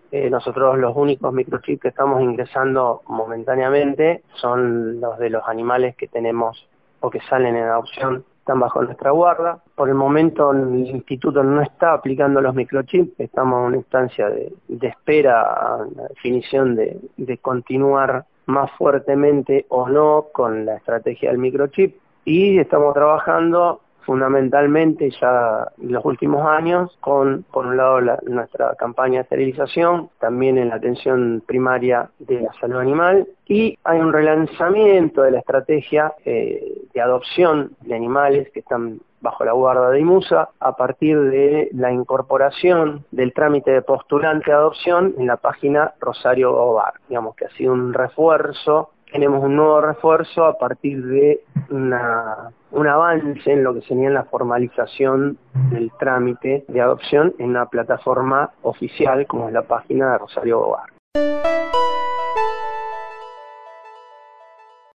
Nosotros los únicos microchips que estamos ingresando momentáneamente son los de los animales que tenemos o que salen en adopción, están bajo nuestra guarda. Por el momento el instituto no está aplicando los microchips, estamos en una instancia de espera a la definición de continuar más fuertemente o no con la estrategia del microchip, y estamos trabajando fundamentalmente ya en los últimos años con, por un lado, nuestra campaña de esterilización, también en la atención primaria de la salud animal, y hay un relanzamiento de la estrategia de adopción de animales que están bajo la guarda de IMUSA a partir de la incorporación del trámite de postulante de adopción en la página Rosario Ovar. Digamos que ha sido un refuerzo. Tenemos un nuevo refuerzo a partir de un avance en lo que sería la formalización del trámite de adopción en una plataforma oficial como es la página de Rosario Ovar.